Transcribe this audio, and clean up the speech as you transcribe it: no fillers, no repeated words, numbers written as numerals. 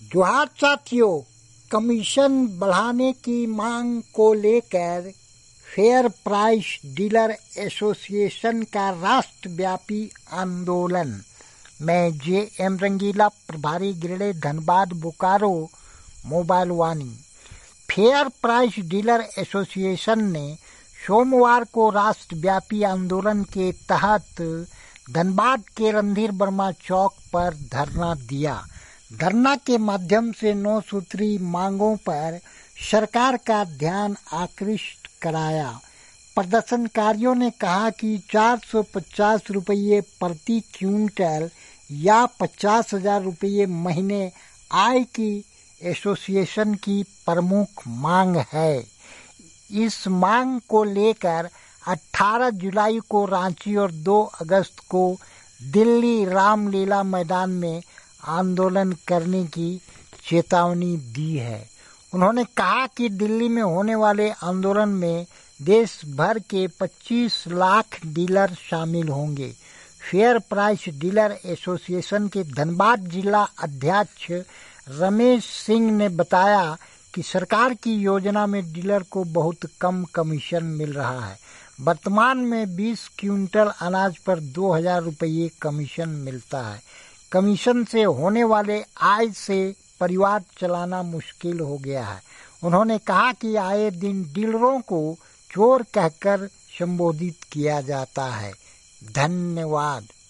जोहार साथियों, कमीशन बढ़ाने की मांग को लेकर फेयर प्राइस डीलर एसोसिएशन का राष्ट्रव्यापी आंदोलन। मैं जे.एम. रंगीला, प्रभारी गिरडे, धनबाद, बोकारो, मोबाइल वाणी। फेयर प्राइस डीलर एसोसिएशन ने सोमवार को राष्ट्रव्यापी आंदोलन के तहत धनबाद के रणधीर वर्मा चौक पर धरना दिया। धरना के माध्यम से 9 सूत्री मांगों पर सरकार का ध्यान आकृष्ट कराया। प्रदर्शनकारियों ने कहा कि 450 रुपये प्रति क्विंटल या 50,000 रुपये महीने आय की एसोसिएशन की प्रमुख मांग है। इस मांग को लेकर 18 जुलाई को रांची और 2 अगस्त को दिल्ली रामलीला मैदान में आंदोलन करने की चेतावनी दी है। उन्होंने कहा कि दिल्ली में होने वाले आंदोलन में देश भर के 25 लाख डीलर शामिल होंगे। फेयर प्राइस डीलर एसोसिएशन के धनबाद जिला अध्यक्ष रमेश सिंह ने बताया कि सरकार की योजना में डीलर को बहुत कम कमीशन मिल रहा है। वर्तमान में 20 क्विंटल अनाज पर 2,000 रुपये कमीशन मिलता है। कमीशन से होने वाले आय से परिवार चलाना मुश्किल हो गया है। उन्होंने कहा कि आए दिन डीलरों को चोर कहकर संबोधित किया जाता है। धन्यवाद।